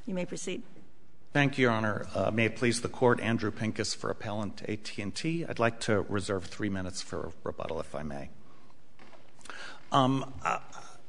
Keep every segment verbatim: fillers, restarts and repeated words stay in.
You may proceed. Thank you, Your Honor. Uh, may it please the Court, Andrew Pincus for Appellant A T and T. I'd like to reserve three minutes for rebuttal, if I may. Um, I,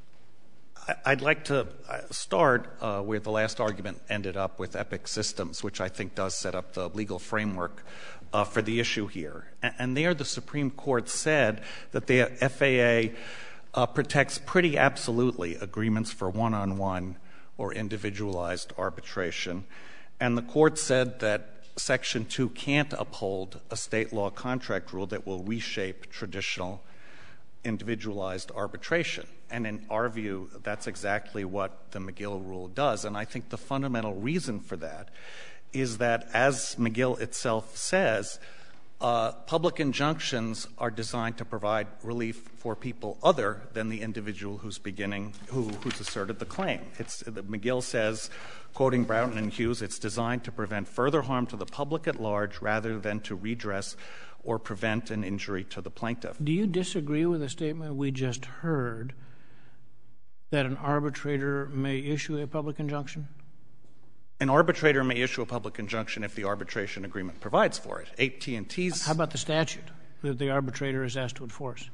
I'd like to start uh, where the last argument ended up with Epic Systems, which I think does set up the legal framework uh, for the issue here. And, and there the Supreme Court said that the F A A uh, protects pretty absolutely agreements for one-on-one or individualized arbitration. And the Court said that Section two can't uphold a state law contract rule that will reshape traditional individualized arbitration. And in our view, that's exactly what the McGill rule does. And I think the fundamental reason for that is that, as McGill itself says, uh, public injunctions are designed to provide relief for people other than the individual who's beginning, who, who's asserted the claim. It's, the, McGill says, quoting Broughton and Hughes, it's designed to prevent further harm to the public at large rather than to redress or prevent an injury to the plaintiff. Do you disagree with the statement we just heard that an arbitrator may issue a public injunction? An arbitrator may issue a public injunction if the arbitration agreement provides for it. A T and T's... How about the statute that the arbitrator is asked to enforce?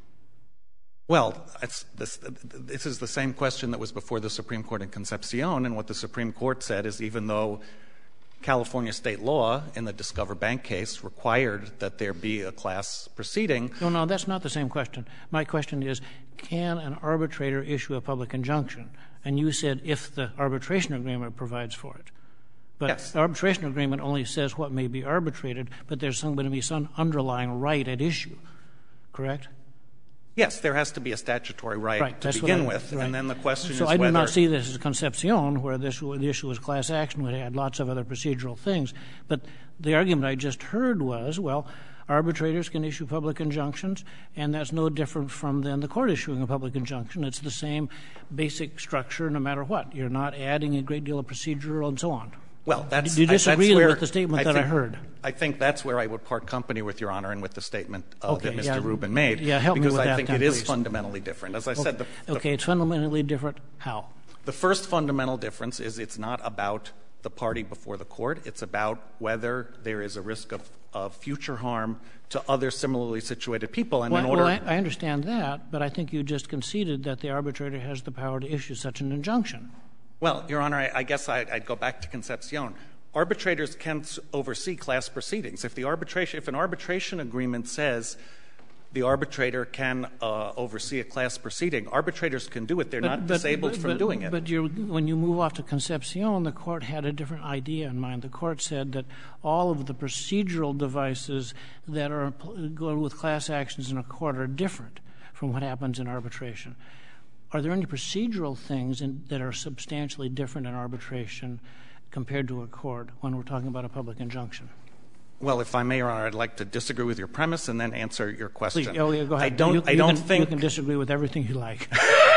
Well, it's this, this is the same question that was before the Supreme Court in Concepcion, and what the Supreme Court said is even though California state law in the Discover Bank case required that there be a class proceeding. No, no, that's not the same question. My question is, can an arbitrator issue a public injunction? And you said if the arbitration agreement provides for it. But yes. The arbitration agreement only says what may be arbitrated, but there's going to be some underlying right at issue, correct? Yes, there has to be a statutory right, right to begin I, with, right. And then the question so is I whether... So I do not see this as Concepcion, where this, the issue was class action, where it had lots of other procedural things. But the argument I just heard was, well, arbitrators can issue public injunctions, and that's no different from then the court issuing a public injunction. It's the same basic structure no matter what. You're not adding a great deal of procedural and so on. Well, that's... Do you disagree I, that's where, with the statement I that think, I heard? I think that's where I would part company with Your Honor and with the statement uh, okay, that Mister yeah, Rubin made. Yeah, help because me with I that think then, it is please. fundamentally different. As I okay. said... The, the, okay, it's fundamentally different. How? The first fundamental difference is it's not about the party before the court. It's about whether there is a risk of, of future harm to other similarly situated people. And well, in order... well I, I understand that, but I think you just conceded that the arbitrator has the power to issue such an injunction. Well, Your Honor, I, I guess I, I'd go back to Concepcion. Arbitrators can oversee class proceedings. If the arbitration, if an arbitration agreement says the arbitrator can uh, oversee a class proceeding, arbitrators can do it. They're but, not but, disabled but, from but, doing it. But you're, when you move off to Concepcion, the court had a different idea in mind. The court said that all of the procedural devices that are go with class actions in a court are different from what happens in arbitration. Are there any procedural things in, that are substantially different in arbitration compared to a court when we're talking about a public injunction? Well, if I may, Your Honor, I'd like to disagree with your premise and then answer your question. Please, oh, yeah, go ahead. I don't, you, I you don't can, think... You can disagree with everything you like.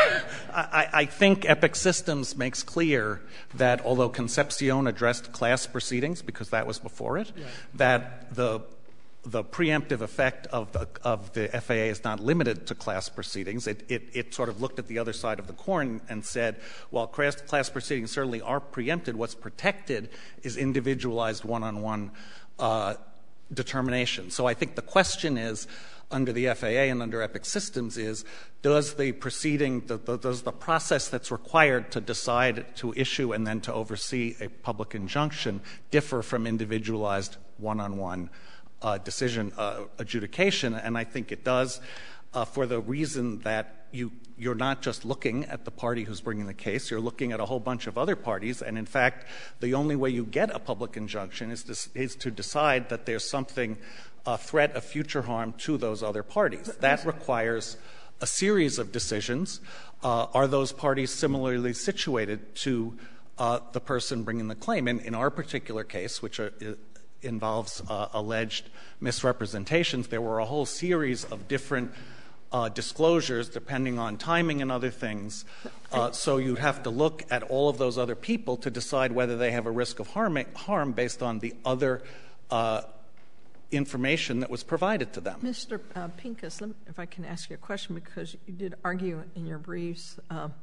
I, I think Epic Systems makes clear that although Concepcion addressed class proceedings, because that was before it, right. that the the preemptive effect of the, of the F A A is not limited to class proceedings. It, it, it sort of looked at the other side of the coin and said, while class, class proceedings certainly are preempted, what's protected is individualized one-on-one uh, determination. So I think the question is, under the F A A and under Epic Systems, is does the proceeding, the, the, does the process that's required to decide to issue and then to oversee a public injunction differ from individualized one-on-one Uh, decision uh, adjudication? And I think it does uh, for the reason that you, you're not just looking at the party who's bringing the case, you're looking at a whole bunch of other parties, and in fact, the only way you get a public injunction is to, is to decide that there's something, a threat of future harm to those other parties. That requires a series of decisions. Uh, are those parties similarly situated to uh, the person bringing the claim? And in our particular case, which are, involves uh, alleged misrepresentations, there were a whole series of different uh, disclosures depending on timing and other things. Uh, so you'd have to look at all of those other people to decide whether they have a risk of harm, harm based on the other uh, information that was provided to them. Mister Uh, Pincus, let me, if I can ask you a question, because you did argue in your briefs uh,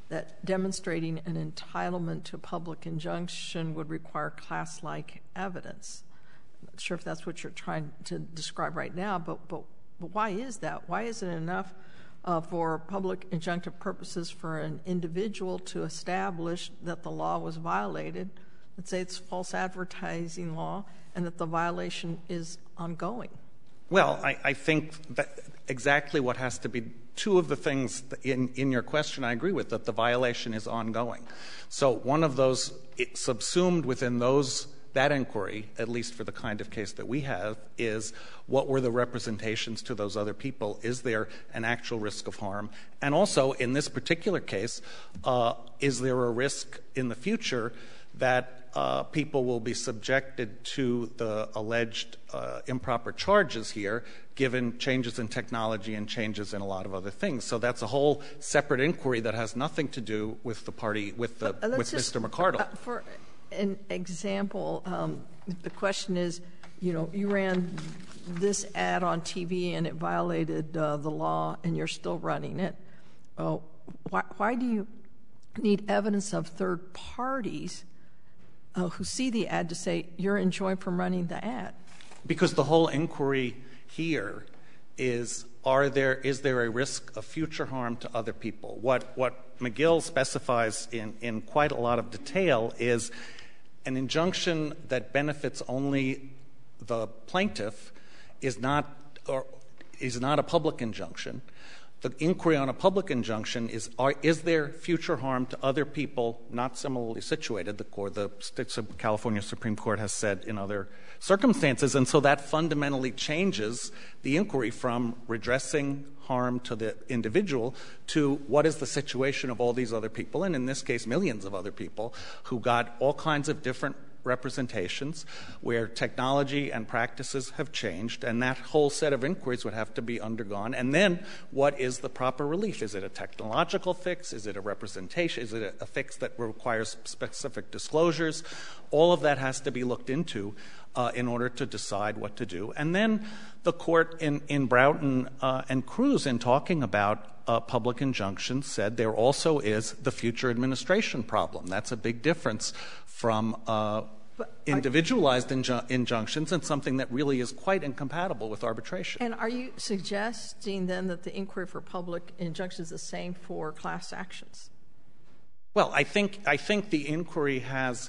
that demonstrating an entitlement to a public injunction would require class-like evidence. I'm not sure if that's what you're trying to describe right now, but, but, but why is that? Why is it enough uh, for public injunctive purposes for an individual to establish that the law was violated, let's say it's false advertising law, and that the violation is ongoing? Well, I, I think that exactly what has to be two of the things in, in your question I agree with, that the violation is ongoing. So one of those, it, subsumed within those that inquiry, at least for the kind of case that we have, is what were the representations to those other people? Is there an actual risk of harm? And also, in this particular case, uh, is there a risk in the future that uh, people will be subjected to the alleged uh, improper charges here, given changes in technology and changes in a lot of other things? So that's a whole separate inquiry that has nothing to do with the party, with the uh, with just, Mister McArdle. Uh, for an example, um, the question is, you know, you ran this ad on T V and it violated uh, the law, and you're still running it. Uh, why, why do you need evidence of third parties uh, who see the ad to say you're enjoined from running the ad? Because the whole inquiry here is, are there is there a risk of future harm to other people? What what McGill specifies in, in quite a lot of detail is an injunction that benefits only the plaintiff is not or is not a public injunction. The inquiry on a public injunction is, are, is there future harm to other people not similarly situated? The, court, the California Supreme Court has said in other circumstances. And so that fundamentally changes the inquiry from redressing harm to the individual to what is the situation of all these other people, and in this case millions of other people, who got all kinds of different representations where technology and practices have changed, and that whole set of inquiries would have to be undergone. And then what is the proper relief? Is it a technological fix? Is it a representation? Is it a fix that requires specific disclosures? All of that has to be looked into uh, in order to decide what to do. And then the court in, in Broughton uh, and Cruz, in talking about uh, public injunctions, said there also is the future administration problem. That's a big difference from uh, individualized inju- injunctions and something that really is quite incompatible with arbitration. And are you suggesting then that the inquiry for public injunctions is the same for class actions? Well, I think I think the inquiry has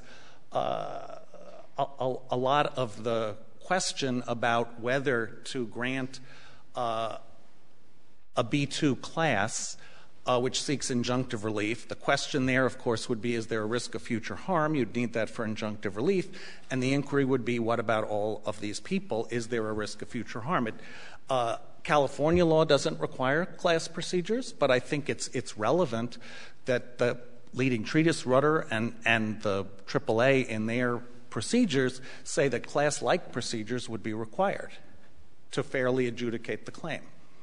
uh, a, a, a lot of the question about whether to grant uh, a B two class Uh, which seeks injunctive relief. The question there, of course, would be, is there a risk of future harm? You'd need that for injunctive relief. And the inquiry would be, what about all of these people? Is there a risk of future harm? It, uh, California law doesn't require class procedures, but I think it's it's relevant that the leading treatise, Rudder, and, and the triple A in their procedures say that class-like procedures would be required to fairly adjudicate the claim.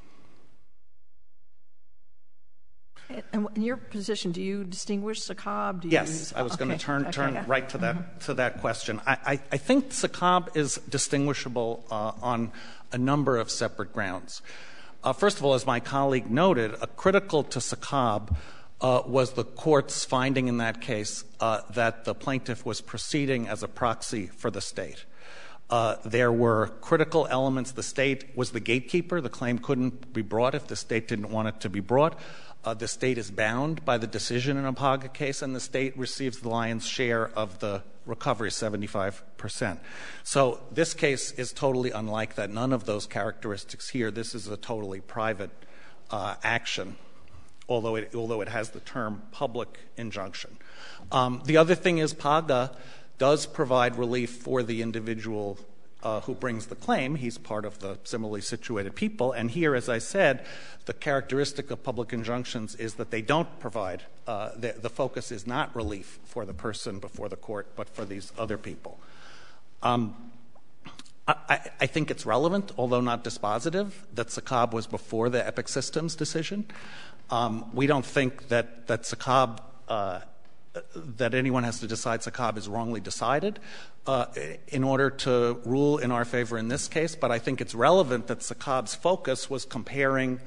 And in your position, do you distinguish SACOB? Do you yes, use, I was okay. going to turn okay. turn okay. right to that mm-hmm. to that question. I, I, I think SACOB is distinguishable uh, on a number of separate grounds. Uh, first of all, as my colleague noted, a critical to SACOB uh, was the court's finding in that case uh, that the plaintiff was proceeding as a proxy for the state. Uh, there were critical elements. The state was the gatekeeper. The claim couldn't be brought if the state didn't want it to be brought. Uh, the state is bound by the decision in a PAGA case, and the state receives the lion's share of the recovery, seventy-five percent. So this case is totally unlike that. None of those characteristics here. This is a totally private uh, action, although it, although it has the term public injunction. Um, the other thing is PAGA does provide relief for the individual Uh, who brings the claim. He's part of the similarly situated people. And here, as I said, the characteristic of public injunctions is that they don't provide, uh, the, the focus is not relief for the person before the court, but for these other people. Um, I, I think it's relevant, although not dispositive, that SACOB was before the Epic Systems decision. Um, we don't think that, that SACOB uh, that anyone has to decide SACOB is wrongly decided uh, in order to rule in our favor in this case, but I think it's relevant that SACOB's focus was comparing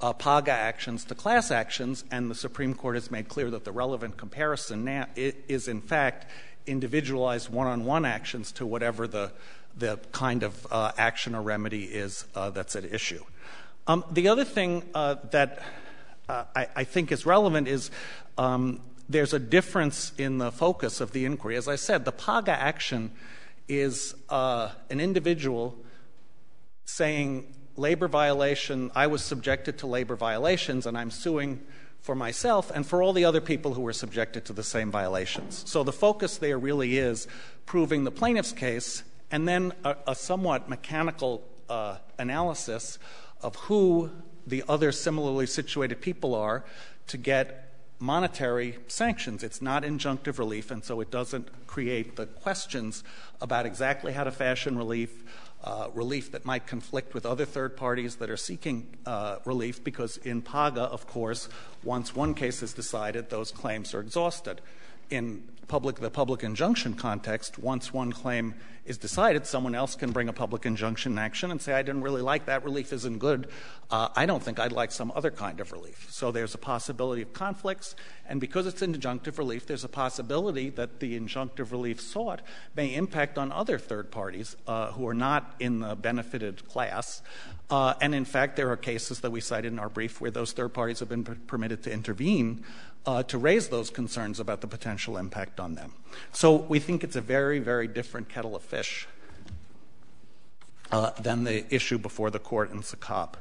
uh, PAGA actions to class actions, and the Supreme Court has made clear that the relevant comparison now is, in fact, individualized one-on-one actions to whatever the the kind of uh, action or remedy is uh, that's at issue. Um, the other thing uh, that uh, I, I think is relevant is um, there's a difference in the focus of the inquiry. As I said, the PAGA action is uh, an individual saying labor violation, I was subjected to labor violations and I'm suing for myself and for all the other people who were subjected to the same violations. So the focus there really is proving the plaintiff's case and then a, a somewhat mechanical uh, analysis of who the other similarly situated people are to get monetary sanctions. It's not injunctive relief, and so it doesn't create the questions about exactly how to fashion relief, uh, relief that might conflict with other third parties that are seeking uh, relief, because in PAGA, of course, once one case is decided, those claims are exhausted. In public, the public injunction context, once one claim is decided, someone else can bring a public injunction action and say, I didn't really like that, relief isn't good. Uh, I don't think I'd like some other kind of relief. So there's a possibility of conflicts, and because it's injunctive relief, there's a possibility that the injunctive relief sought may impact on other third parties uh, who are not in the benefited class. Uh, and in fact, there are cases that we cited in our brief where those third parties have been per- permitted to intervene Uh, to raise those concerns about the potential impact on them. So we think it's a very, very different kettle of fish uh, than the issue before the court in Sakab.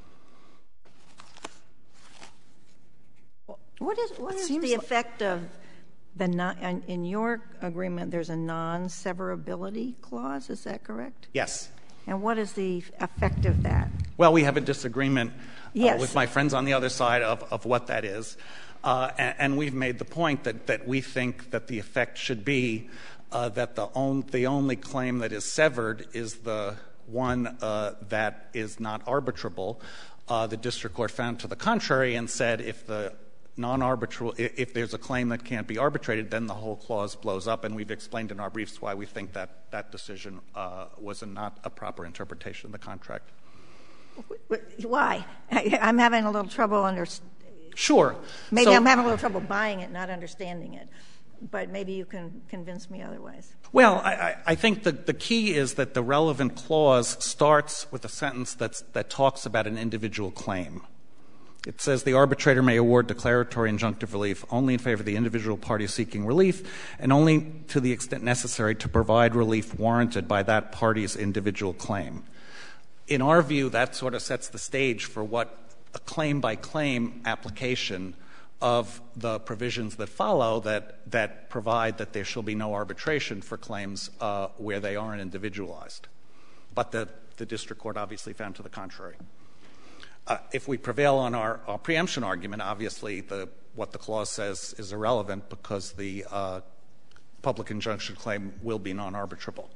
What is what is the like effect of the non, in your agreement? There's a non-severability clause. Is that correct? Yes. And what is the effect of that? Well, we have a disagreement yes. uh, with my friends on the other side of, of what that is. Uh, and, and we've made the point that, that we think that the effect should be uh, that the, on, the only claim that is severed is the one uh, that is not arbitrable. Uh, the district court found to the contrary and said if the non-arbitral, if there's a claim that can't be arbitrated, then the whole clause blows up. And we've explained in our briefs why we think that that decision uh, was a not a proper interpretation of the contract. Why? I'm having a little trouble understanding. Sure. Maybe so, I'm having a little trouble buying it, not understanding it. But maybe you can convince me otherwise. Well, I, I think the, the key is that the relevant clause starts with a sentence that's, that talks about an individual claim. It says the arbitrator may award declaratory injunctive relief only in favor of the individual party seeking relief and only to the extent necessary to provide relief warranted by that party's individual claim. In our view, that sort of sets the stage for what a claim-by-claim application of the provisions that follow that that provide that there shall be no arbitration for claims uh, where they aren't individualized. But the, the district court obviously found to the contrary. Uh, if we prevail on our, our preemption argument, obviously the, what the clause says is irrelevant because the uh, public injunction claim will be non-arbitrable.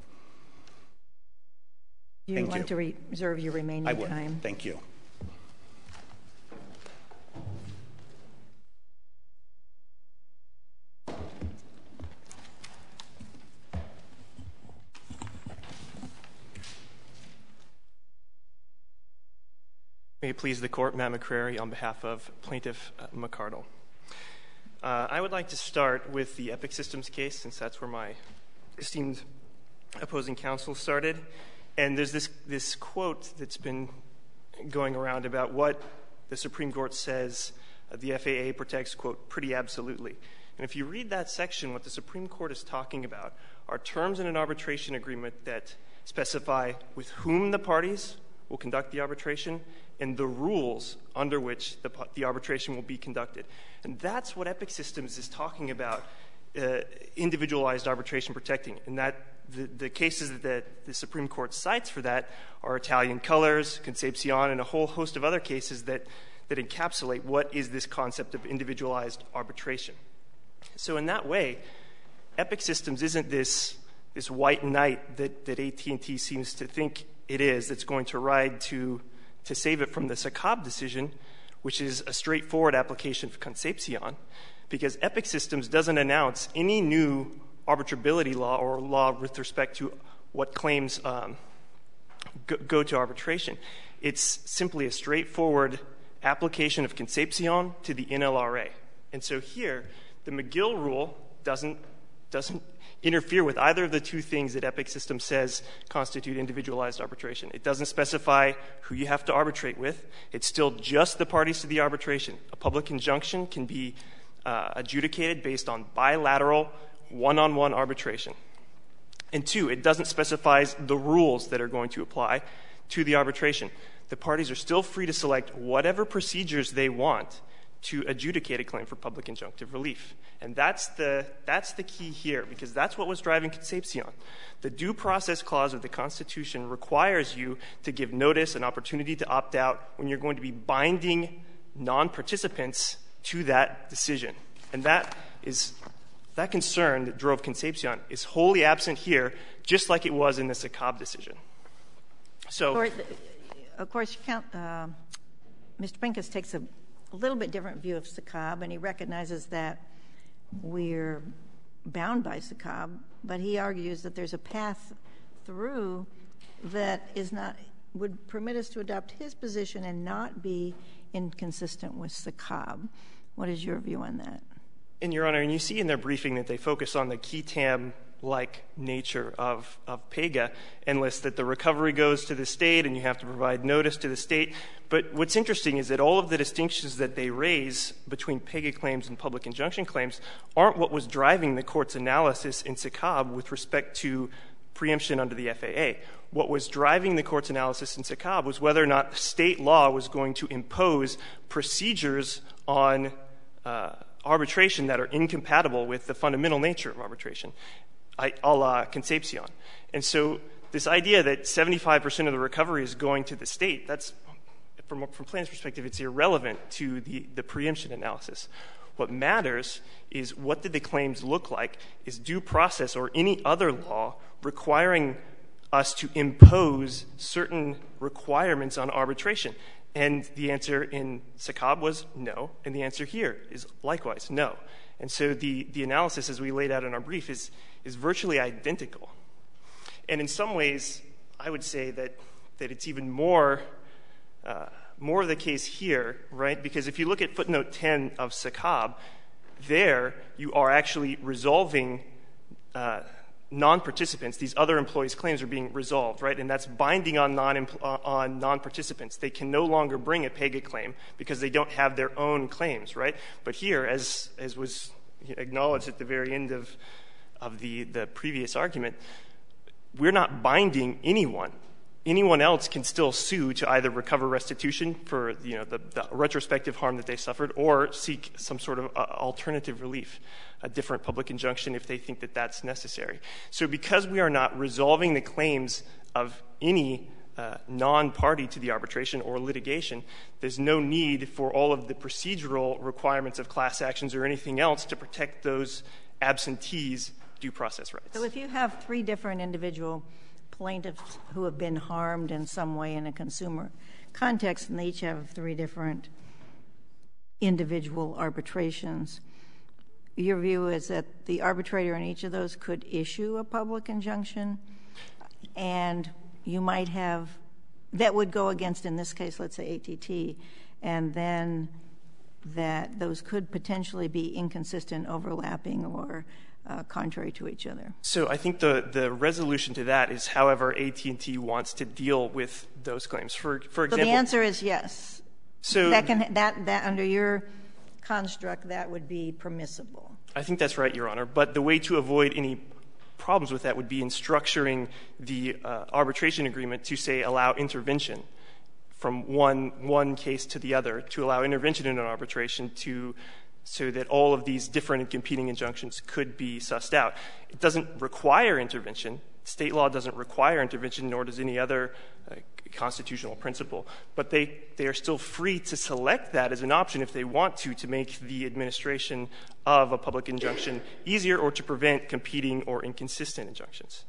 You Thank want you. to re- reserve your remaining I would. time. Thank you. May it please the Court, Matt McCrary on behalf of Plaintiff uh, McCardle. Uh, I would like to start with the Epic Systems case, since that's where my esteemed opposing counsel started. And there's this, this quote that's been going around about what the Supreme Court says uh, the F A A protects, quote, pretty absolutely. And if you read that section, what the Supreme Court is talking about are terms in an arbitration agreement that specify with whom the parties will conduct the arbitration and the rules under which the, the arbitration will be conducted. And that's what Epic Systems is talking about, uh, individualized arbitration protecting. And that the, the cases that the Supreme Court cites for that are Italian Colors, Concepcion, and a whole host of other cases that, that encapsulate what is this concept of individualized arbitration. So in that way, Epic Systems isn't this, this white knight that, that A T and T seems to think it is that's going to ride to to save it from the Sakab decision, which is a straightforward application of Concepcion, because Epic Systems doesn't announce any new arbitrability law or law with respect to what claims um, go, go to arbitration. It's simply a straightforward application of Concepcion to the N L R A. And so here, the McGill rule doesn't doesn't interfere with either of the two things that Epic Systems says constitute individualized arbitration. It doesn't specify who you have to arbitrate with. It's still just the parties to the arbitration. A public injunction can be uh, adjudicated based on bilateral, one-on-one arbitration. And two, it doesn't specify the rules that are going to apply to the arbitration. The parties are still free to select whatever procedures they want to adjudicate a claim for public injunctive relief. And that's the, that's the key here, because that's what was driving Concepcion. The due process clause of the Constitution requires you to give notice and opportunity to opt out when you're going to be binding non-participants to that decision. And that is that concern that drove Concepcion is wholly absent here, just like it was in the Sakab decision. So, of course, you count, uh, Mister Pincus takes a a little bit different view of Sakab, and he recognizes that we're bound by Sakab, but he argues that there's a path through that is not would permit us to adopt his position and not be inconsistent with Sakab. What is your view on that? And, Your Honor, and you see in their briefing that they focus on the Qui Tam like nature of, of PEGA and list that the recovery goes to the state and you have to provide notice to the state. But what's interesting is that all of the distinctions that they raise between PEGA claims and public injunction claims aren't what was driving the court's analysis in Sakab with respect to preemption under the F A A. What was driving the court's analysis in Sakab was whether or not state law was going to impose procedures on uh, arbitration that are incompatible with the fundamental nature of arbitration, a la Concepcion. And so this idea that seventy-five percent of the recovery is going to the state, that's, from, from plaintiff's perspective, it's irrelevant to the, the preemption analysis. What matters is what did the claims look like? Is due process or any other law requiring us to impose certain requirements on arbitration? And the answer in Sakab was no, and the answer here is likewise no. And so the, the analysis, as we laid out in our brief, is, is virtually identical. And in some ways, I would say that, that it's even more, uh, more the case here, right? Because if you look at footnote ten of Sakab, there you are actually resolving uh, non-participants. These other employees' claims are being resolved, right? And that's binding on non on non-participants. They can no longer bring a PEGA claim because they don't have their own claims, right? But here, as as was acknowledged at the very end of of the the previous argument, we're not binding anyone. Anyone else can still sue to either recover restitution for, you know, the, the retrospective harm that they suffered, or seek some sort of uh, alternative relief, a different public injunction if they think that that's necessary. So because we are not resolving the claims of any uh, non-party to the arbitration or litigation, there's no need for all of the procedural requirements of class actions or anything else to protect those absentees' due process rights. So if you have three different individual plaintiffs who have been harmed in some way in a consumer context, and they each have three different individual arbitrations, your view is that the arbitrator in each of those could issue a public injunction, and you might have, that would go against, in this case, let's say A T T, and then that those could potentially be inconsistent, overlapping, or Uh, contrary to each other. So I think the, the resolution to that is however A T and T wants to deal with those claims. For for example, so the answer is yes. So that can that that under your construct that would be permissible. I think that's right, Your Honor. But the way to avoid any problems with that would be in structuring the uh, arbitration agreement to say allow intervention from one one case to the other, to allow intervention in an arbitration to so that all of these different and competing injunctions could be sussed out. It doesn't require intervention. State law doesn't require intervention, nor does any other uh, constitutional principle. But they, they are still free to select that as an option if they want to, to make the administration of a public injunction easier or to prevent competing or inconsistent injunctions.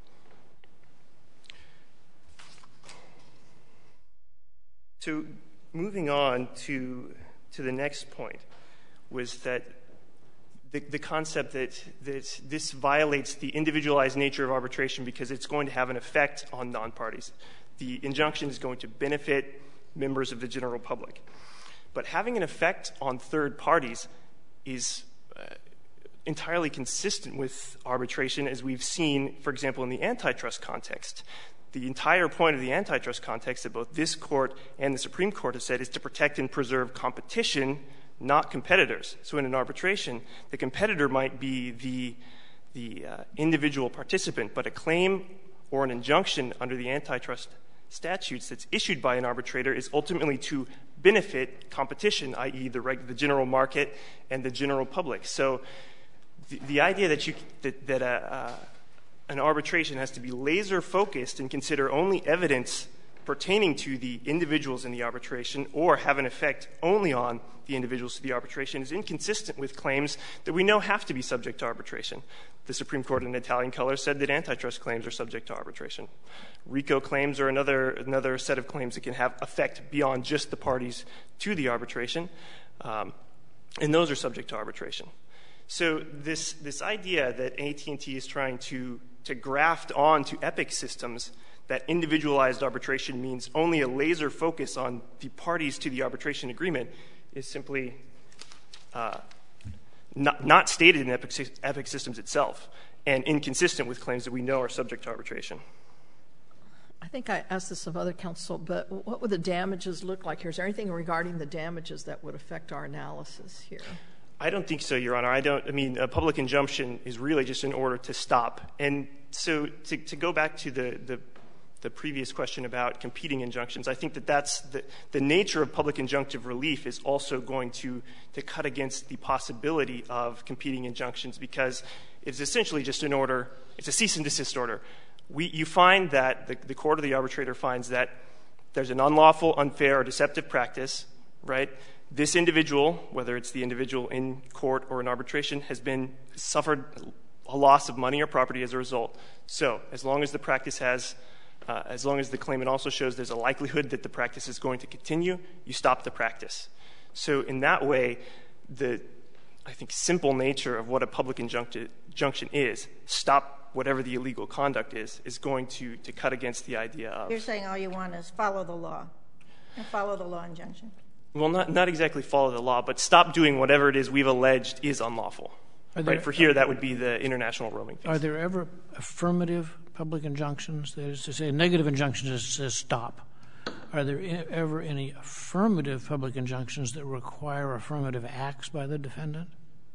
So moving on to, to the next point, was that the, the concept that, that this violates the individualized nature of arbitration because it's going to have an effect on non-parties. The injunction is going to benefit members of the general public. But having an effect on third parties is uh, entirely consistent with arbitration, as we've seen, for example, in the antitrust context. The entire point of the antitrust context that both this Court and the Supreme Court have said is to protect and preserve competition, not competitors. So in an arbitration, the competitor might be the, the uh, individual participant, but a claim or an injunction under the antitrust statutes that's issued by an arbitrator is ultimately to benefit competition, that is the, reg- the general market and the general public. So the, the idea that, you, that, that a, uh, an arbitration has to be laser-focused and consider only evidence pertaining to the individuals in the arbitration or have an effect only on the individuals to the arbitration is inconsistent with claims that we know have to be subject to arbitration. The Supreme Court in Italian color said that antitrust claims are subject to arbitration. RICO claims are another, another set of claims that can have effect beyond just the parties to the arbitration, um, and those are subject to arbitration. So this, this idea that A T and T is trying to, to graft on to Epic systems that individualized arbitration means only a laser focus on the parties to the arbitration agreement is simply uh, not, not stated in Epic, Epic systems itself and inconsistent with claims that we know are subject to arbitration. I think I asked this of other counsel, but what would the damages look like here? Is there anything regarding the damages that would affect our analysis here? I don't think so, Your Honor. I don't. I mean, a public injunction is really just an order to stop. And so to, to go back to the, the the previous question about competing injunctions, I think that that's the, the nature of public injunctive relief is also going to, to cut against the possibility of competing injunctions because it's essentially just an order, it's a cease and desist order. We, you find that the, the court or the arbitrator finds that there's an unlawful, unfair, or deceptive practice, right? This individual, whether it's the individual in court or in arbitration, has been suffered a loss of money or property as a result. So as long as the practice has Uh, as long as the claimant also shows there's a likelihood that the practice is going to continue, you stop the practice. So in that way, the, I think, simple nature of what a public injunction is, stop whatever the illegal conduct is, is going to, to cut against the idea of... You're saying all you want is follow the law, and follow the law injunction. Well, not, not exactly follow the law, but stop doing whatever it is we've alleged is unlawful. There, right? For here, that would be the international roaming fees. Are there ever affirmative public injunctions? That is to say, negative injunctions that says stop. Are there ever any affirmative public injunctions that require affirmative acts by the defendant?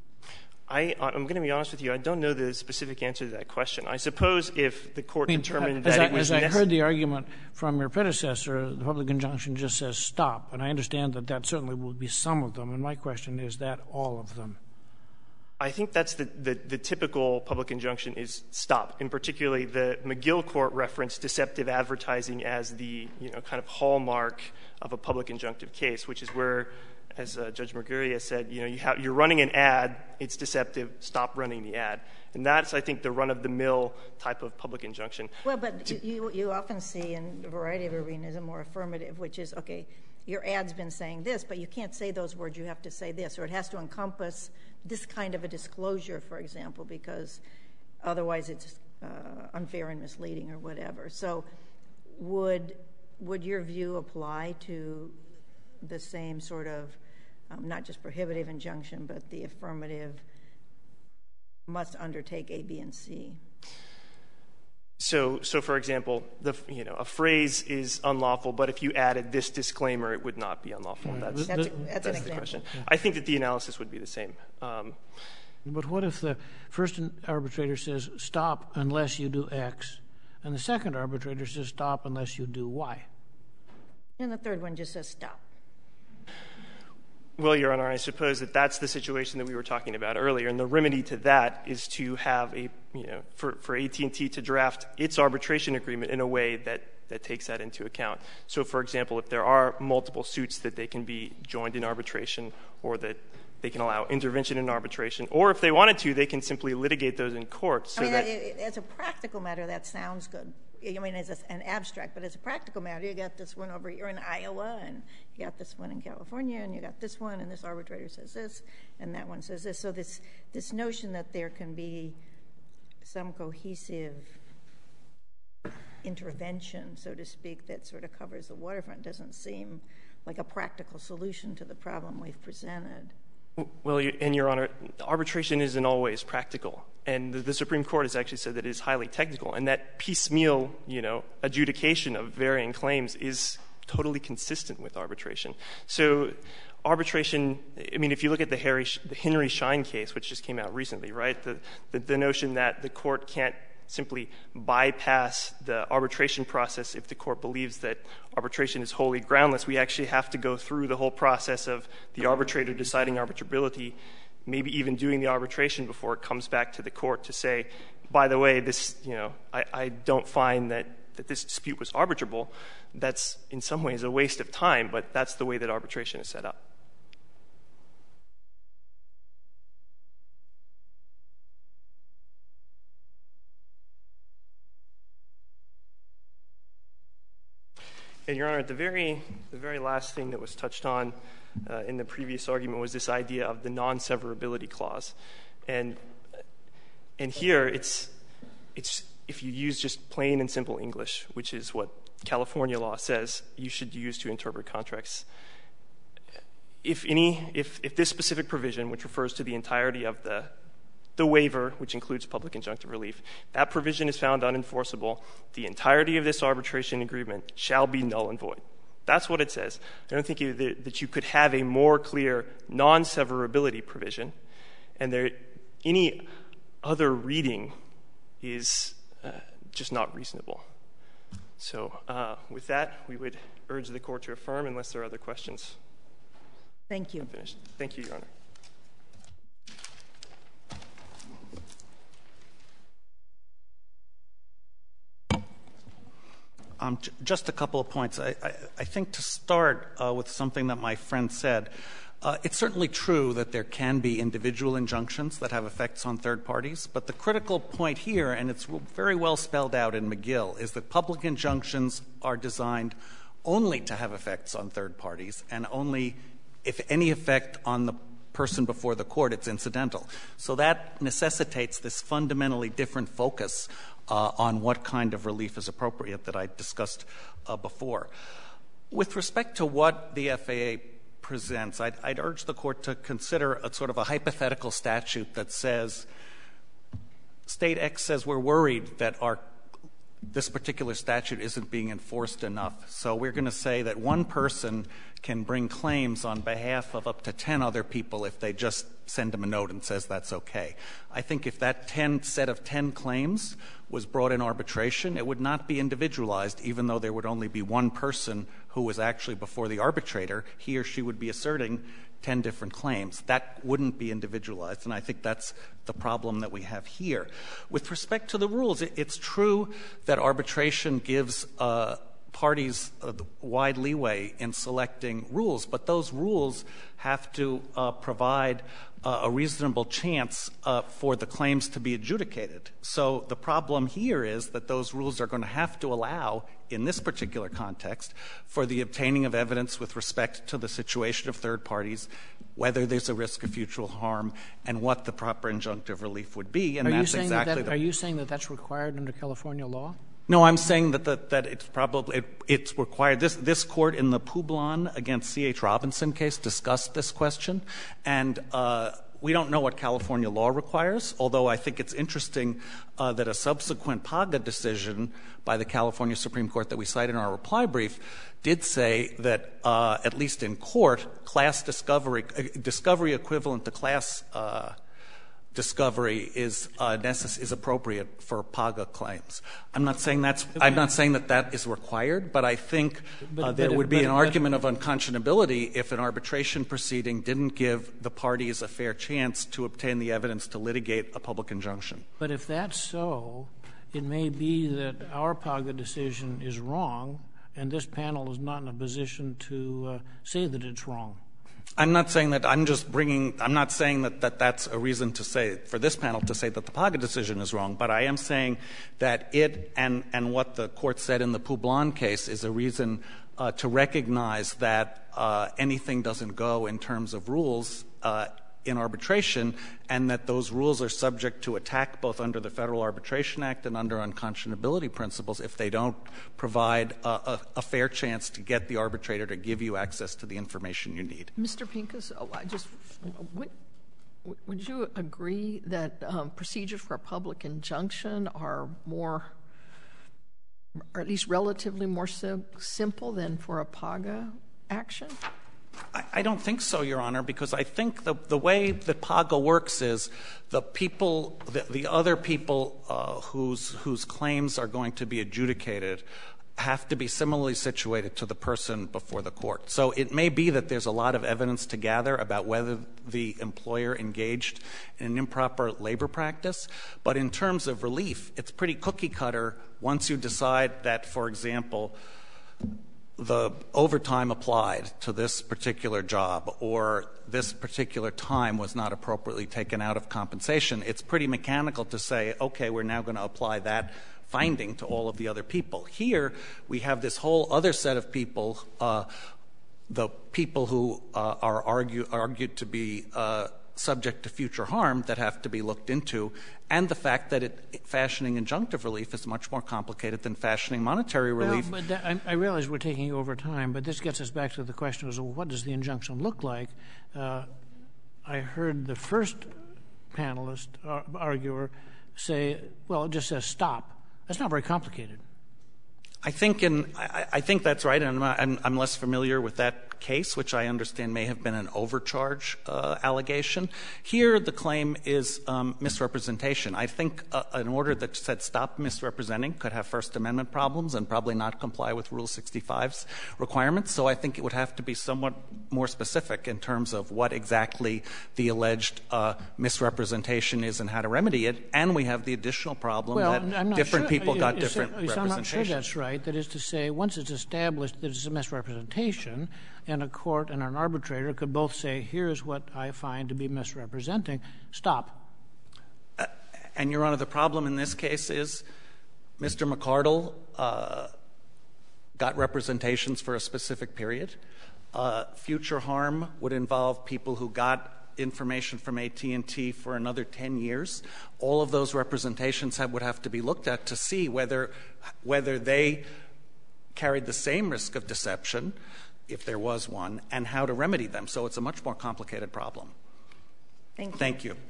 I, I'm going to be honest with you. I don't know the specific answer to that question. I suppose if the court I mean, determined that I, it was As I necessary. heard the argument from your predecessor, the public injunction just says stop. And I understand that that certainly will be some of them. And my question is that all of them? I think that's the, the, the typical public injunction is stop. And particularly the McGill court referenced deceptive advertising as the, you know, kind of hallmark of a public injunctive case, which is where, as uh, Judge Merguria said, you know, you have, you're running an ad, it's deceptive, stop running the ad. And that's, I think, the run-of-the-mill type of public injunction. Well, but you, you often see in a variety of arenas a more affirmative, which is, okay, your ad's been saying this, but you can't say those words, you have to say this, or it has to encompass this kind of a disclosure, for example, because otherwise it's uh, unfair and misleading or whatever. So would would your view apply to the same sort of, um, not just prohibitive injunction, but the affirmative must undertake A, B, and C? So, so for example, the, you know, a phrase is unlawful, but if you added this disclaimer, it would not be unlawful. Right. That's, that's, that's, a, that's, that's an the question. Yeah. I think that the analysis would be the same. Um, but what if the first arbitrator says stop unless you do X, and the second arbitrator says stop unless you do Y? And the third one just says stop. Well, Your Honor, I suppose that that's the situation that we were talking about earlier, and the remedy to that is to have a, you know, for, for A T and T to draft its arbitration agreement in a way that, that takes that into account. So, for example, if there are multiple suits that they can be joined in arbitration or that they can allow intervention in arbitration, or if they wanted to, they can simply litigate those in court. So I mean, that it, it, as a practical matter, that sounds good. I mean, as a, an abstract, but as a practical matter, you got this one over here in Iowa, and you got this one in California, and you got this one, and this arbitrator says this, and that one says this. So this this notion that there can be some cohesive intervention, so to speak, that sort of covers the waterfront doesn't seem like a practical solution to the problem we've presented. Well, and Your Honor, arbitration isn't always practical. And the, the Supreme Court has actually said that it is highly technical. And that piecemeal, you know, adjudication of varying claims is totally consistent with arbitration. So arbitration, I mean, if you look at the, Harry, the Henry Schein case, which just came out recently, right, the, the, the notion that the court can't simply bypass the arbitration process if the court believes that arbitration is wholly groundless. We actually have to go through the whole process of the arbitrator deciding arbitrability, maybe even doing the arbitration before it comes back to the court to say, by the way, this, you know, I, I don't find that, that this dispute was arbitrable. That's in some ways a waste of time, but that's the way that arbitration is set up. And, Your Honor, the very, the very last thing that was touched on uh, in the previous argument was this idea of the non-severability clause. And, and here, it's, it's, if you use just plain and simple English, which is what California law says you should use to interpret contracts, if any, if, if this specific provision, which refers to the entirety of the the waiver, which includes public injunctive relief, that provision is found unenforceable, the entirety of this arbitration agreement shall be null and void. That's what it says. I don't think you, that you could have a more clear non-severability provision, and there, any other reading is uh, just not reasonable. So uh, with that, we would urge the court to affirm unless there are other questions. Thank you. I'm finished. Thank you, Your Honor. Um, j- just a couple of points. I, I, I think to start uh, with something that my friend said, uh, it's certainly true that there can be individual injunctions that have effects on third parties, but the critical point here, and it's very well spelled out in McGill, is that public injunctions are designed only to have effects on third parties, and only if any effect on the person before the court, it's incidental. So that necessitates this fundamentally different focus Uh, on what kind of relief is appropriate that I discussed uh, before. With respect to what the F A A presents, I'd, I'd urge the court to consider a sort of a hypothetical statute that says, State X says we're worried that our this particular statute isn't being enforced enough. So we're going to say that one person can bring claims on behalf of up to ten other people if they just send them a note and says that's okay. I think if that ten set of ten claims was brought in arbitration, it would not be individualized, even though there would only be one person who was actually before the arbitrator. He or she would be asserting ten different claims. That wouldn't be individualized, and I think that's the problem that we have here. With respect to the rules, it, it's true that arbitration gives uh, parties uh, wide leeway in selecting rules, but those rules have to uh, provide uh, a reasonable chance uh, for the claims to be adjudicated. So the problem here is that those rules are going to have to allow, in this particular context, for the obtaining of evidence with respect to the situation of third parties, whether there's a risk of future harm, and what the proper injunctive relief would be. And are that's you saying exactly that, that, the Are you saying that that's required under California law? No, I'm saying that that, that it's probably it, it's required. This this court in the Publon against C H Robinson case discussed this question, and uh, we don't know what California law requires. Although I think it's interesting uh, that a subsequent PAGA decision by the California Supreme Court that we cite in our reply brief did say that uh, at least in court, class discovery uh, discovery equivalent to class Uh, discovery is uh, necess- is appropriate for PAGA claims. I'm not saying that's I'm not saying that that is required, but I think uh, there would be an argument of unconscionability if an arbitration proceeding didn't give the parties a fair chance to obtain the evidence to litigate a public injunction. But if that's so, it may be that our PAGA decision is wrong, and this panel is not in a position to uh, say that it's wrong. I'm not saying that. I'm just bringing – I'm not saying that, that that's a reason to say – for this panel to say that the PAGA decision is wrong, but I am saying that it and, and what the court said in the Publon case is a reason uh, to recognize that uh, anything doesn't go in terms of rules uh, in arbitration, and that those rules are subject to attack both under the Federal Arbitration Act and under unconscionability principles if they don't provide a, a, a fair chance to get the arbitrator to give you access to the information you need. Mister Pincus, oh, I just would, would you agree that um, procedures for a public injunction are more, or at least relatively more sim- simple than for a PAGA action? I, I don't think so, Your Honor, because I think the, the way that PAGA works is the people, the, the other people uh, whose, whose claims are going to be adjudicated have to be similarly situated to the person before the court. So it may be that there's a lot of evidence to gather about whether the employer engaged in an improper labor practice, but in terms of relief, it's pretty cookie cutter once you decide that, for example, the overtime applied to this particular job or this particular time was not appropriately taken out of compensation. It's pretty mechanical to say, okay, we're now going to apply that finding to all of the other people. Here, we have this whole other set of people, uh, the people who uh, are argue, argued to be uh, subject to future harm that have to be looked into, and the fact that it, fashioning injunctive relief is much more complicated than fashioning monetary relief. Well, but that, I, I realize we're taking you over time, but this gets us back to the question of well, what does the injunction look like? Uh, I heard the first panelist, uh, arguer, say, well, it just says stop. That's not very complicated. I think in I, I think that's right, and I'm, I'm less familiar with that case, which I understand may have been an overcharge uh, allegation. Here, the claim is um, misrepresentation. I think uh, an order that said stop misrepresenting could have First Amendment problems and probably not comply with Rule sixty-five's requirements. So I think it would have to be somewhat more specific in terms of what exactly the alleged uh, misrepresentation is and how to remedy it. And we have the additional problem well, that I'm not different sure, people got uh, different so, representation. I'm not sure that's right. That is to say, once it's established that it's a misrepresentation, and a court and an arbitrator could both say, here's what I find to be misrepresenting, stop. Uh, and, Your Honor, the problem in this case is Mister McCardle uh, got representations for a specific period. Uh, future harm would involve people who got information from A T and T for another ten years. All of those representations have, would have to be looked at to see whether whether they carried the same risk of deception, if there was one, and how to remedy them. So it's a much more complicated problem. Thank you. Thank you.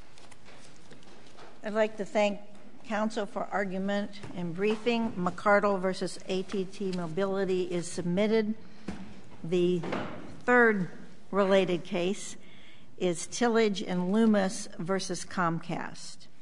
I'd like to thank counsel for argument and briefing. McCardle versus A T and T Mobility is submitted. The third related case is Tillage and Loomis versus Comcast.